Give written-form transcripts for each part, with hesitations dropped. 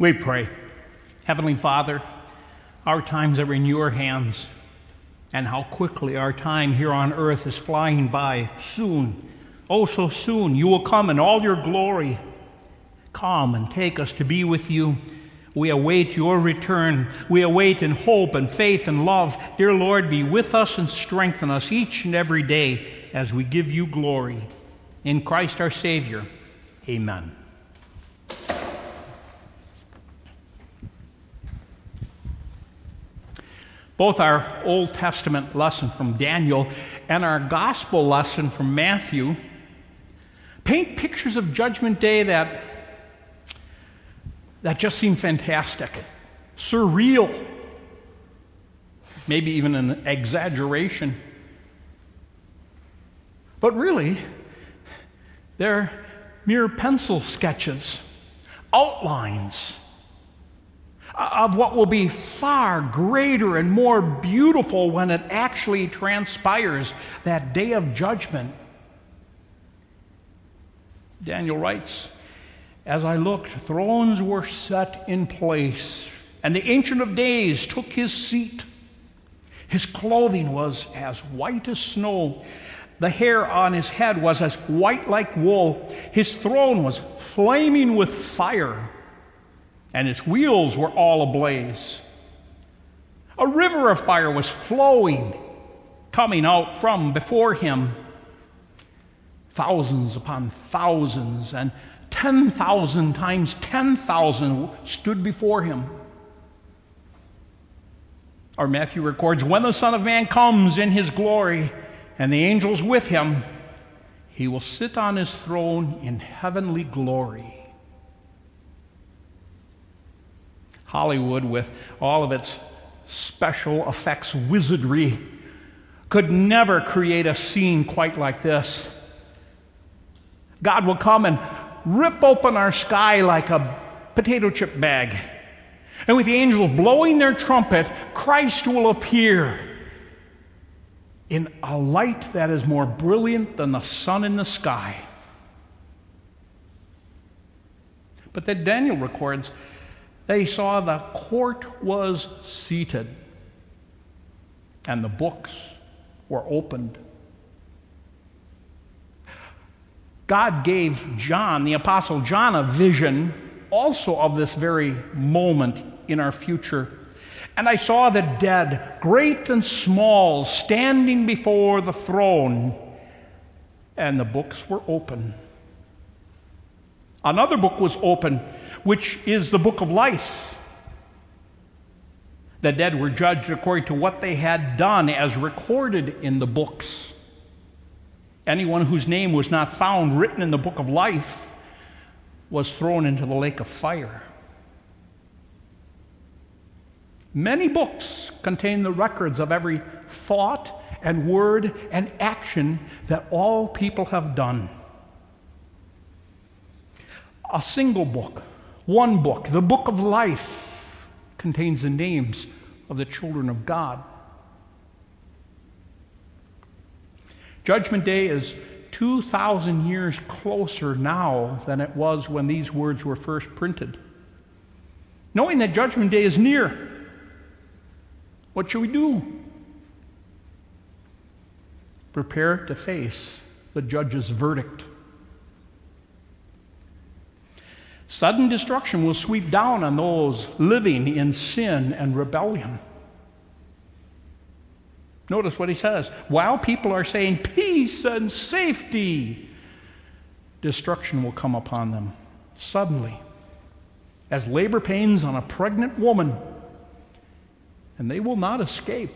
We pray. Heavenly Father, our times are in your hands, and how quickly our time here on earth is flying by. Soon, oh so soon, you will come in all your glory. Come and take us to be with you. We await your return. We await in hope and faith and love. Dear Lord, be with us and strengthen us each and every day as we give you glory. In Christ our Savior, amen. Both our Old Testament lesson from Daniel and our gospel lesson from Matthew paint pictures of Judgment Day that just seem fantastic, surreal, maybe even an exaggeration. But really, they're mere pencil sketches, outlines of what will be far greater and more beautiful when it actually transpires, that day of judgment. Daniel writes, "As I looked, thrones were set in place, and the Ancient of Days took his seat. His clothing was as white as snow. The hair on his head was as white like wool. His throne was flaming with fire, and its wheels were all ablaze. A river of fire was flowing, coming out from before him. Thousands upon thousands and 10,000 times 10,000 stood before him." Or Matthew records, "When the Son of Man comes in his glory and the angels with him, he will sit on his throne in heavenly glory." Hollywood, with all of its special effects wizardry, could never create a scene quite like this. God will come and rip open our sky like a potato chip bag. And with the angels blowing their trumpet, Christ will appear in a light that is more brilliant than the sun in the sky. But then Daniel records that he saw the court was seated and the books were opened. God gave John, the Apostle John, a vision also of this very moment in our future. "And I saw the dead, great and small, standing before the throne, and the books were open. Another book was open, which is the book of life. The dead were judged according to what they had done, as recorded in the books. Anyone whose name was not found written in the book of life was thrown into the lake of fire." Many books contain the records of every thought and word and action that all people have done. A single book, one book, the book of life, contains the names of the children of God. Judgment Day is 2,000 years closer now than it was when these words were first printed. Knowing that Judgment Day is near, what should we do? Prepare to face the judge's verdict. Sudden destruction will sweep down on those living in sin and rebellion. Notice what he says. While people are saying peace and safety, destruction will come upon them suddenly, as labor pains on a pregnant woman, and they will not escape.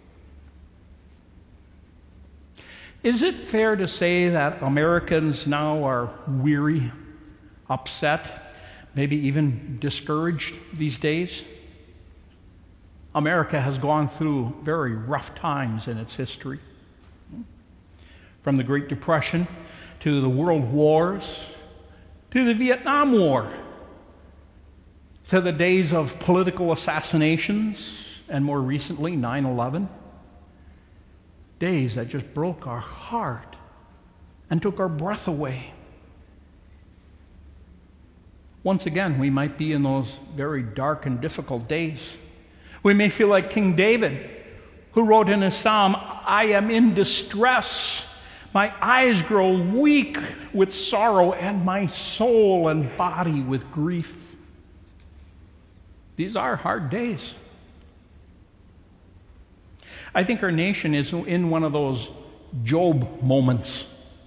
Is it fair to say that Americans now are weary, upset, maybe even discouraged these days? America has gone through very rough times in its history. From the Great Depression to the World Wars to the Vietnam War to the days of political assassinations and more recently 9/11. Days that just broke our heart and took our breath away. Once again, we might be in those very dark and difficult days. We may feel like King David, who wrote in his psalm, "I am in distress. My eyes grow weak with sorrow, and my soul and body with grief." These are hard days. I think our nation is in one of those Job moments.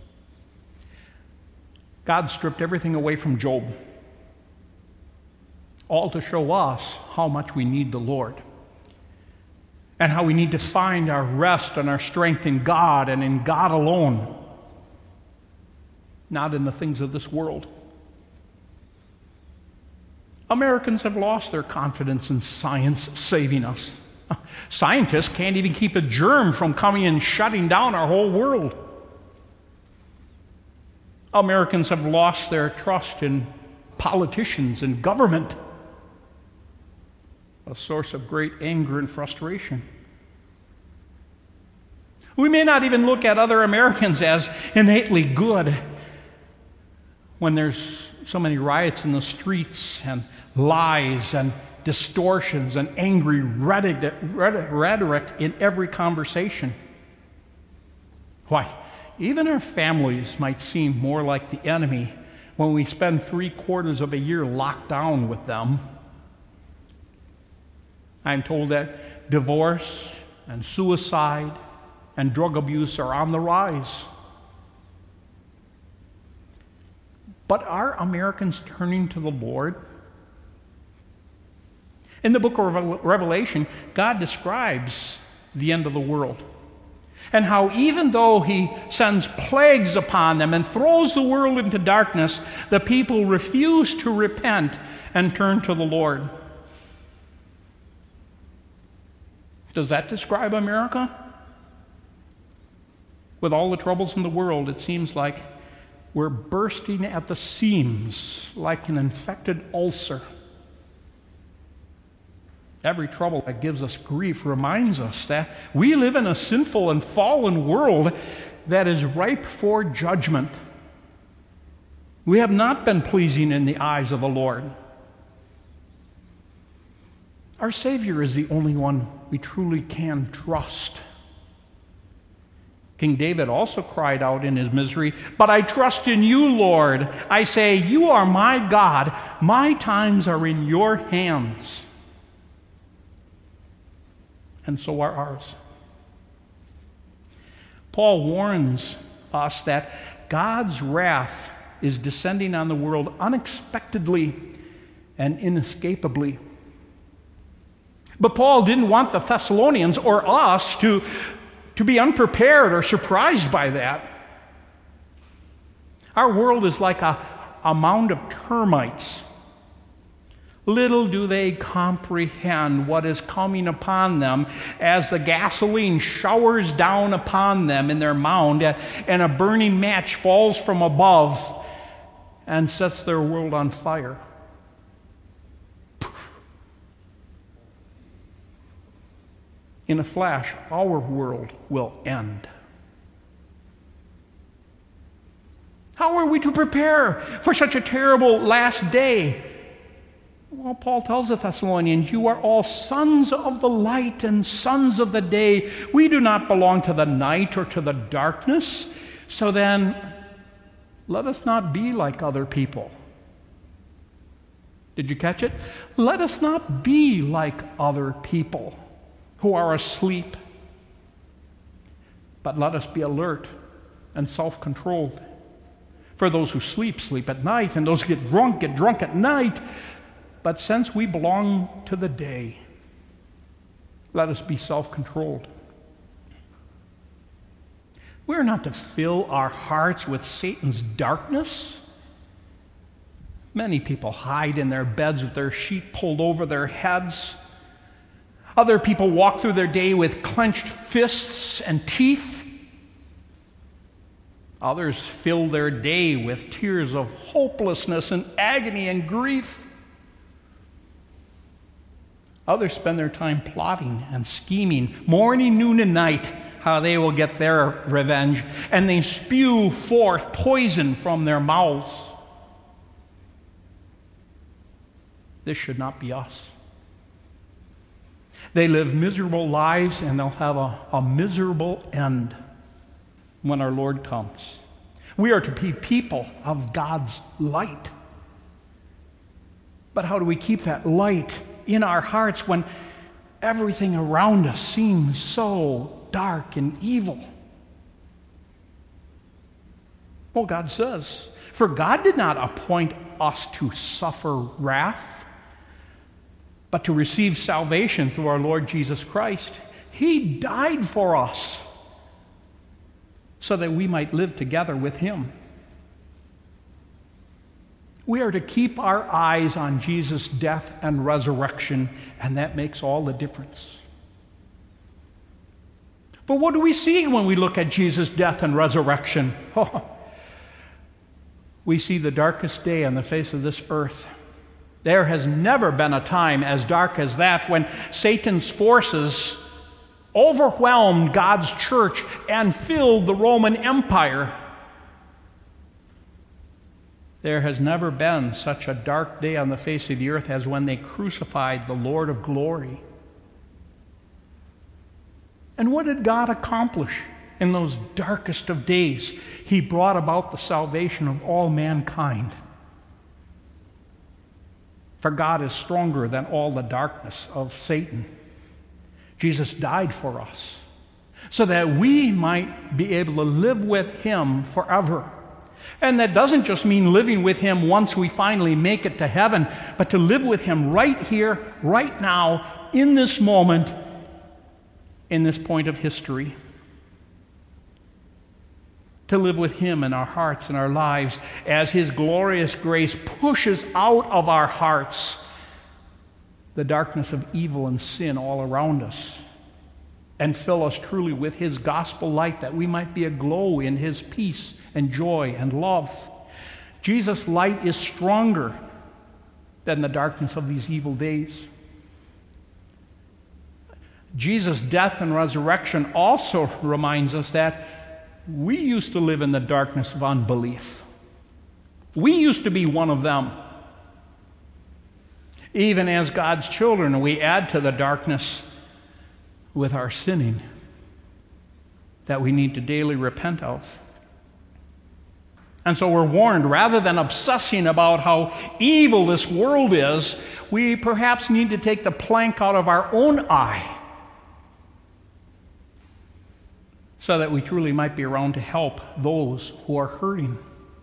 God stripped everything away from Job, all to show us how much we need the Lord and how we need to find our rest and our strength in God and in God alone, not in the things of this world. Americans have lost their confidence in science saving us. Scientists can't even keep a germ from coming and shutting down our whole world. Americans have lost their trust in politicians and government, a source of great anger and frustration. We may not even look at other Americans as innately good when there's so many riots in the streets and lies and distortions and angry rhetoric in every conversation. Why, even our families might seem more like the enemy when we spend 3/4 of a year locked down with them. I'm told that divorce and suicide and drug abuse are on the rise. But are Americans turning to the Lord? In the book of Revelation, God describes the end of the world and how even though he sends plagues upon them and throws the world into darkness, the people refuse to repent and turn to the Lord. Does that describe America? With all the troubles in the world, it seems like we're bursting at the seams like an infected ulcer. Every trouble that gives us grief reminds us that we live in a sinful and fallen world that is ripe for judgment. We have not been pleasing in the eyes of the Lord. Our Savior is the only one we truly can trust. King David also cried out in his misery, "But I trust in you, Lord. I say, you are my God. My times are in your hands." And so are ours. Paul warns us that God's wrath is descending on the world unexpectedly and inescapably. But Paul didn't want the Thessalonians or us to be unprepared or surprised by that. Our world is like a mound of termites. Little do they comprehend what is coming upon them as the gasoline showers down upon them in their mound and a burning match falls from above and sets their world on fire. In a flash, our world will end. How are we to prepare for such a terrible last day? Well, Paul tells the Thessalonians, "You are all sons of the light and sons of the day. We do not belong to the night or to the darkness. So then, let us not be like other people." Did you catch it? Let us not be like other people who are asleep, but let us be alert and self-controlled. For those who sleep, sleep at night, and those who get drunk at night. But since we belong to the day, let us be self-controlled. We're not to fill our hearts with Satan's darkness. Many people hide in their beds with their sheet pulled over their heads. Other people walk through their day with clenched fists and teeth. Others fill their day with tears of hopelessness and agony and grief. Others spend their time plotting and scheming, morning, noon, and night, how they will get their revenge, and they spew forth poison from their mouths. This should not be us. They live miserable lives, and they'll have a miserable end when our Lord comes. We are to be people of God's light. But how do we keep that light in our hearts when everything around us seems so dark and evil? Well, God says, "For God did not appoint us to suffer wrath, but to receive salvation through our Lord Jesus Christ. He died for us so that we might live together with Him." We are to keep our eyes on Jesus' death and resurrection, and that makes all the difference. But what do we see when we look at Jesus' death and resurrection? We see the darkest day on the face of this earth. There has never been a time as dark as that when Satan's forces overwhelmed God's church and filled the Roman Empire. There has never been such a dark day on the face of the earth as when they crucified the Lord of glory. And what did God accomplish in those darkest of days? He brought about the salvation of all mankind. For God is stronger than all the darkness of Satan. Jesus died for us so that we might be able to live with Him forever. And that doesn't just mean living with Him once we finally make it to heaven, but to live with Him right here, right now, in this moment, in this point of history. To live with Him in our hearts and our lives as His glorious grace pushes out of our hearts the darkness of evil and sin all around us, and fill us truly with His gospel light, that we might be aglow in His peace and joy and love. Jesus' light is stronger than the darkness of these evil days. Jesus' death and resurrection also reminds us that we used to live in the darkness of unbelief. We used to be one of them. Even as God's children, we add to the darkness with our sinning that we need to daily repent of. And so we're warned, rather than obsessing about how evil this world is, we perhaps need to take the plank out of our own eye so that we truly might be around to help those who are hurting.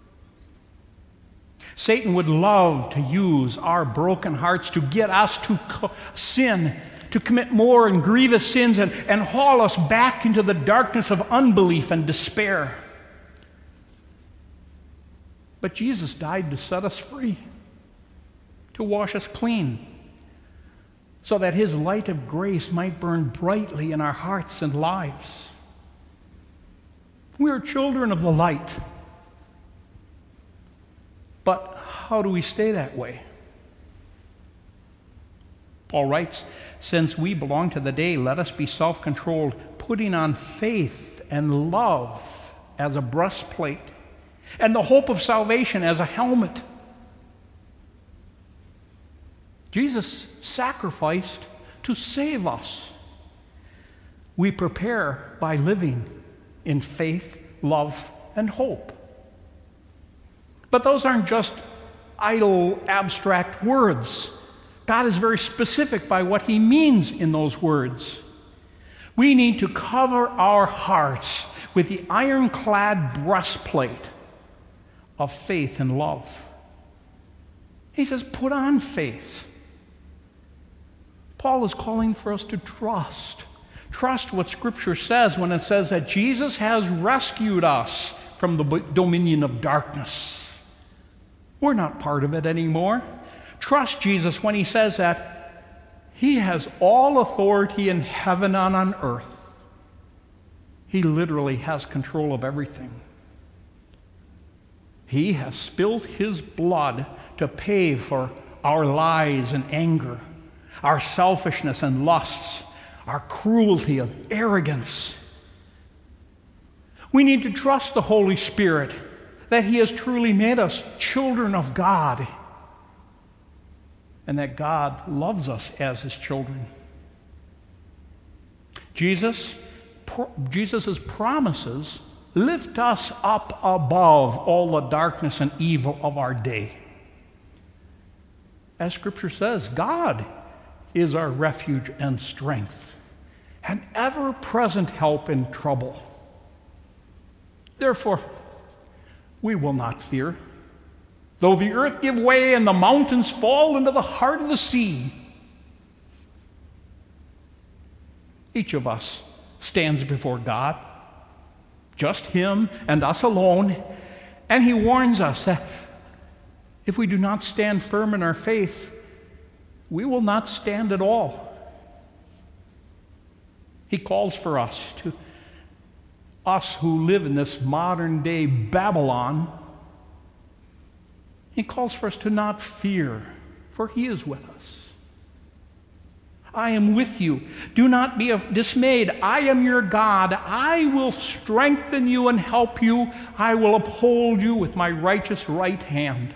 Satan would love to use our broken hearts to get us to sin, to commit more and grievous sins, and haul us back into the darkness of unbelief and despair. But Jesus died to set us free, to wash us clean, so that His light of grace might burn brightly in our hearts and lives. We are children of the light. But how do we stay that way? Paul writes, "Since we belong to the day, let us be self-controlled, putting on faith and love as a breastplate, and the hope of salvation as a helmet." Jesus sacrificed to save us. We prepare by living in faith, love, and hope. But those aren't just idle, abstract words. God is very specific by what He means in those words. We need to cover our hearts with the ironclad breastplate of faith and love. He says, put on faith. Paul is calling for us to trust. Trust what Scripture says when it says that Jesus has rescued us from the dominion of darkness. We're not part of it anymore. Trust Jesus when He says that He has all authority in heaven and on earth. He literally has control of everything. He has spilled His blood to pay for our lies and anger, our selfishness and lusts, our cruelty and arrogance. We need to trust the Holy Spirit that He has truly made us children of God. and that God loves us as his children. Jesus' promises lift us up above all the darkness and evil of our day. As Scripture says, God is our refuge and strength, an ever-present help in trouble. Therefore, we will not fear, though the earth give way and the mountains fall into the heart of the sea. Each of us stands before God, just him and us alone, and he warns us that if we do not stand firm in our faith, we will not stand at all. He calls for us who live in this modern day Babylon. He calls for us to not fear, for he is with us. I am with you. Do not be dismayed. I am your God. I will strengthen you and help you. I will uphold you with my righteous right hand.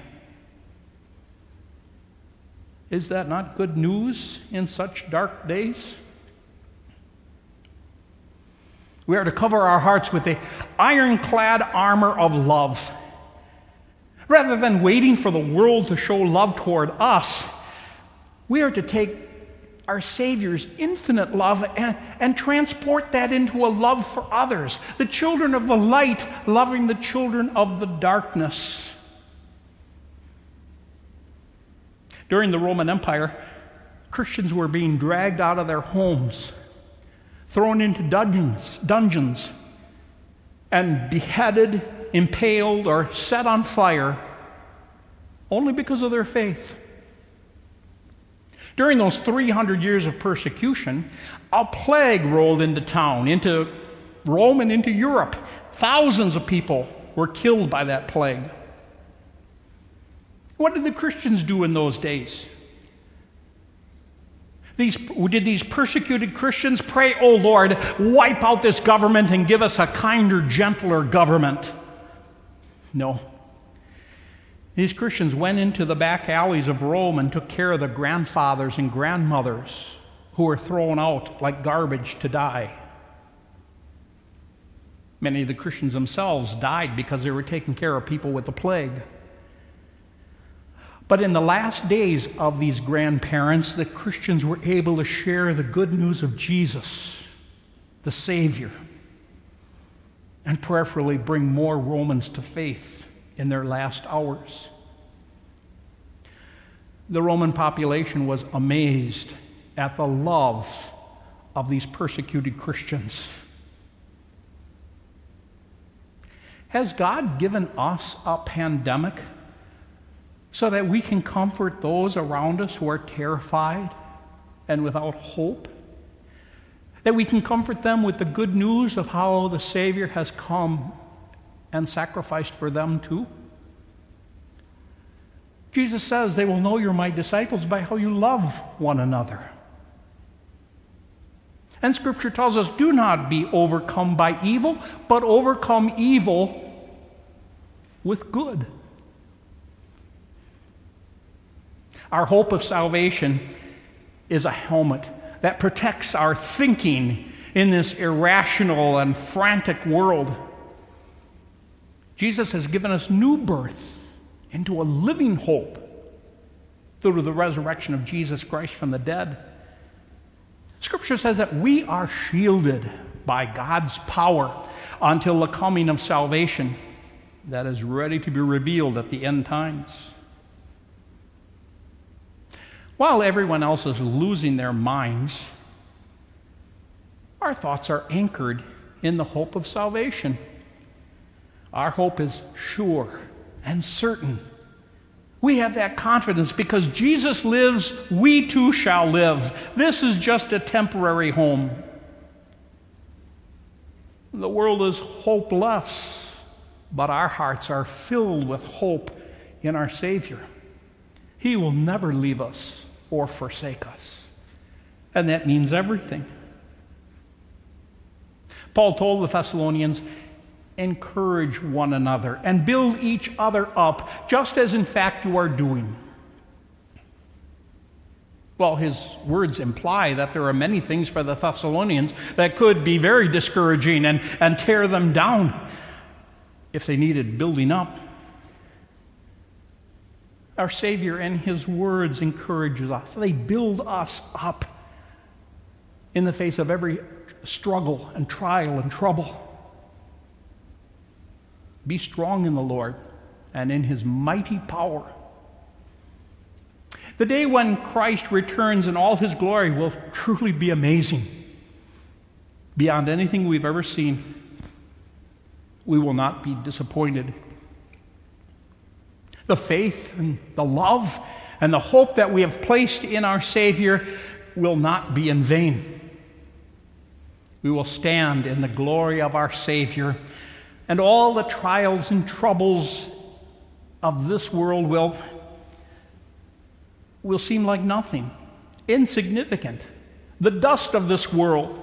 Is that not good news in such dark days? We are to cover our hearts with the ironclad armor of love. Rather than waiting for the world to show love toward us, we are to take our Savior's infinite love and transport that into a love for others. The children of the light loving the children of the darkness. During the Roman Empire, Christians were being dragged out of their homes, thrown into dungeons, and beheaded, impaled, or set on fire only because of their faith. During those 300 years of persecution, a plague rolled into town, into Rome and into Europe. Thousands of people were killed by that plague. What did the Christians do in those days? Did these persecuted Christians pray, "Oh Lord, wipe out this government and give us a kinder, gentler government"? No. These Christians went into the back alleys of Rome and took care of the grandfathers and grandmothers who were thrown out like garbage to die. Many of the Christians themselves died because they were taking care of people with the plague. But in the last days of these grandparents, the Christians were able to share the good news of Jesus, the Savior, and prayerfully bring more Romans to faith in their last hours. The Roman population was amazed at the love of these persecuted Christians. Has God given us a pandemic so that we can comfort those around us who are terrified and without hope? That we can comfort them with the good news of how the Savior has come and sacrificed for them too? Jesus says, "They will know you're my disciples by how you love one another." And Scripture tells us, "Do not be overcome by evil, but overcome evil with good." Our hope of salvation is a helmet that protects our thinking in this irrational and frantic world. Jesus has given us new birth into a living hope through the resurrection of Jesus Christ from the dead. Scripture says that we are shielded by God's power until the coming of salvation that is ready to be revealed at the end times. While everyone else is losing their minds, our thoughts are anchored in the hope of salvation. Our hope is sure and certain. We have that confidence because Jesus lives, we too shall live. This is just a temporary home. The world is hopeless, but our hearts are filled with hope in our Savior. He will never leave us or forsake us. And that means everything. Paul told the Thessalonians, "Encourage one another and build each other up, just as in fact you are doing." Well, his words imply that there are many things for the Thessalonians that could be very discouraging and tear them down if they needed building up. Our Savior and his words encourages us. They build us up in the face of every struggle and trial and trouble. Be strong in the Lord and in his mighty power. The day when Christ returns in all his glory will truly be amazing. Beyond anything we've ever seen, we will not be disappointed. The faith and the love and the hope that we have placed in our Savior will not be in vain. We will stand in the glory of our Savior, and all the trials and troubles of this world will seem like nothing, insignificant, the dust of this world.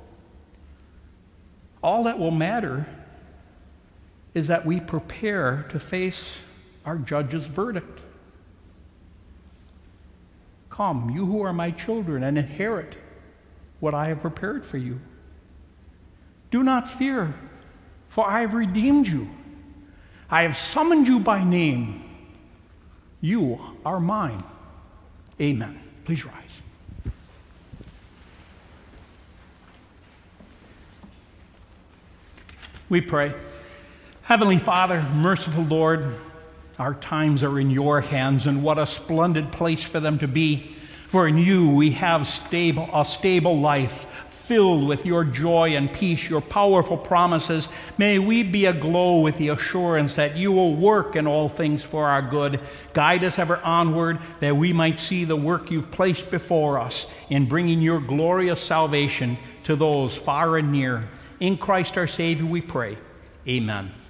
All that will matter is that we prepare to face our judge's verdict. Come, you who are my children, and inherit what I have prepared for you. Do not fear, for I have redeemed you. I have summoned you by name. You are mine. Amen. Please rise. We pray. Heavenly Father, merciful Lord, our times are in your hands, and what a splendid place for them to be. For in you we have a stable life, filled with your joy and peace, your powerful promises. May we be aglow with the assurance that you will work in all things for our good. Guide us ever onward, that we might see the work you've placed before us in bringing your glorious salvation to those far and near. In Christ our Savior we pray. Amen.